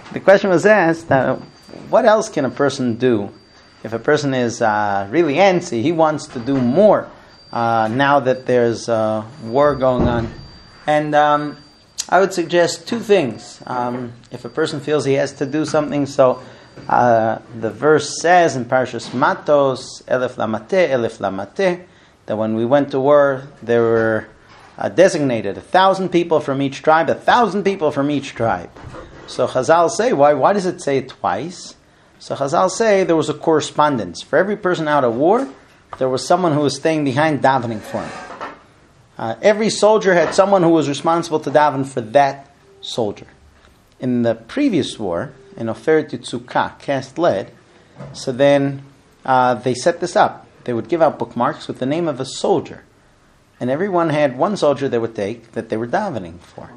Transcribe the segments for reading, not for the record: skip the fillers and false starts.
the question was asked, what else can a person do if a person is really antsy? He wants to do more now that there's war going on. And I would suggest two things. If a person feels he has to do something, so the verse says in Parashas Matos, Elef Lamate, that when we went to war, there were designated 1,000 people from each tribe, 1,000 people from each tribe. So Chazal say, why does it say it twice? So Chazal say there was a correspondence. For every person out at war, there was someone who was staying behind davening for him. Every soldier had someone who was responsible to daven for that soldier. In the previous war, in Oferet Yitzukah, cast lead, so then they set this up. They would give out bookmarks with the name of a soldier. And everyone had one soldier they would take that they were davening for.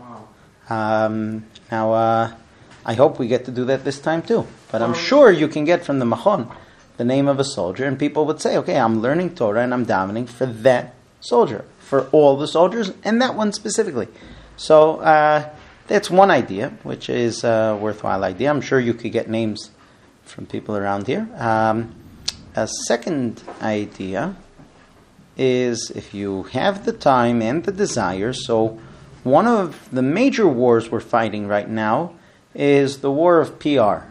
Now, I hope we get to do that this time too. But I'm sure you can get from the Machon the name of a soldier, and people would say, okay, I'm learning Torah and I'm davening for that soldier, for all the soldiers, and that one specifically. So that's one idea, which is a worthwhile idea. I'm sure you could get names from people around here. A second idea is if you have the time and the desire. So one of the major wars we're fighting right now is the war of PR.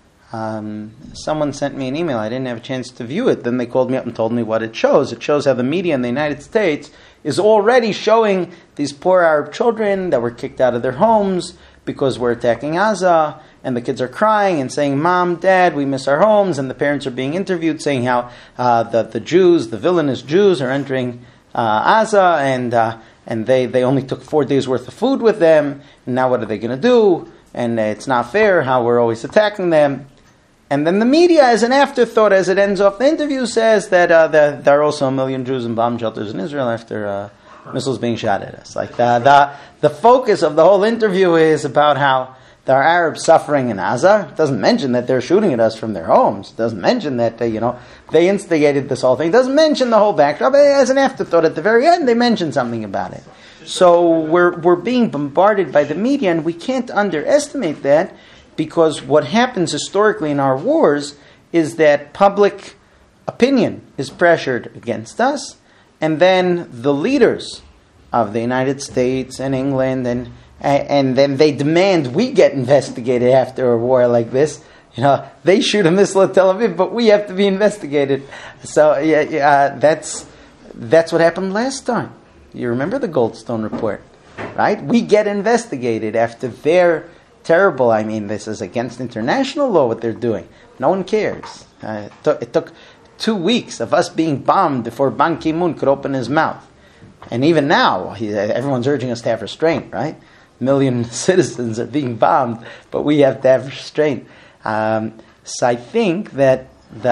Someone sent me an email. I didn't have a chance to view it. Then they called me up and told me what it shows. It shows how the media in the United States is already showing these poor Arab children that were kicked out of their homes because we're attacking Gaza, and the kids are crying and saying, Mom, Dad, we miss our homes, and the parents are being interviewed saying how the Jews, the villainous Jews, are entering Gaza, and they only took 4 days worth of food with them, and now what are they going to do? And it's not fair how we're always attacking them. And then the media, as an afterthought, as it ends off the interview, says that there are also 1 million Jews in bomb shelters in Israel after missiles being shot at us. Like the focus of the whole interview is about how there are Arabs suffering in Gaza. It doesn't mention that they're shooting at us from their homes. It doesn't mention that they instigated this whole thing. It doesn't mention the whole backdrop. As an afterthought, at the very end, they mention something about it. So we're being bombarded by the media, and we can't underestimate that, because what happens historically in our wars is that public opinion is pressured against us, and then the leaders of the United States and England and then they demand we get investigated after a war like this. They shoot a missile at Tel Aviv, but we have to be investigated. So that's what happened last time. You remember the Goldstone report, right? We get investigated after their terrible, this is against international law what they're doing. No one cares. It took 2 weeks of us being bombed before Ban Ki-moon could open his mouth. And even now, everyone's urging us to have restraint, right? 1 million citizens are being bombed, but we have to have restraint. So I think that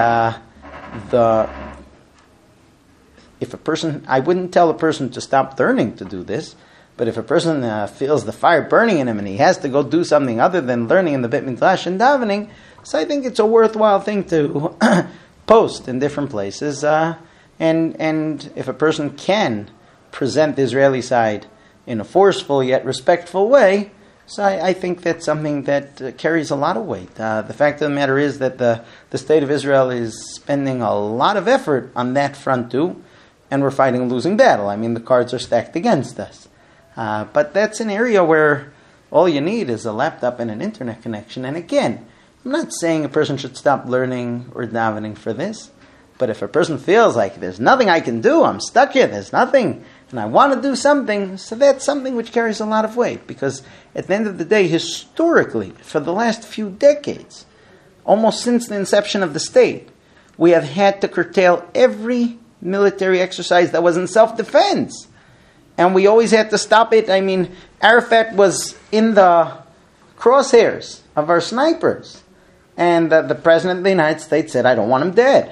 if a person, I wouldn't tell a person to stop learning to do this, but if a person feels the fire burning in him and he has to go do something other than learning in the Beit Midrash and davening, so I think it's a worthwhile thing to post in different places. And if a person can present the Israeli side in a forceful yet respectful way, so I think that's something that carries a lot of weight. The fact of the matter is that the state of Israel is spending a lot of effort on that front too, and we're fighting a losing battle. The cards are stacked against us. But that's an area where all you need is a laptop and an internet connection. And again, I'm not saying a person should stop learning or davening for this, but if a person feels like there's nothing I can do, I'm stuck here, there's nothing, and I want to do something, so that's something which carries a lot of weight. Because at the end of the day, historically, for the last few decades, almost since the inception of the state, we have had to curtail every military exercise that was in self-defense. And we always had to stop it. Arafat was in the crosshairs of our snipers. And the President of the United States said, I don't want him dead.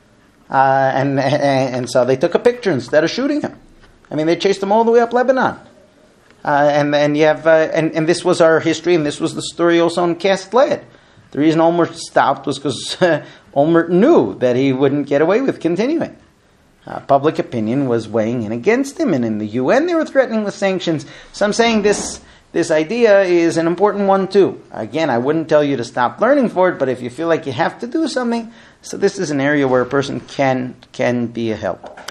And so they took a picture instead of shooting him. They chased him all the way up Lebanon. And you have, and this was our history, and this was the story also in Cast Lead. The reason Olmert stopped was because Olmert knew that he wouldn't get away with continuing. Public opinion was weighing in against him, and in the UN they were threatening with sanctions. So I'm saying this this idea is an important one too. Again, I wouldn't tell you to stop learning for it, but if you feel like you have to do something, so this is an area where a person can be a help.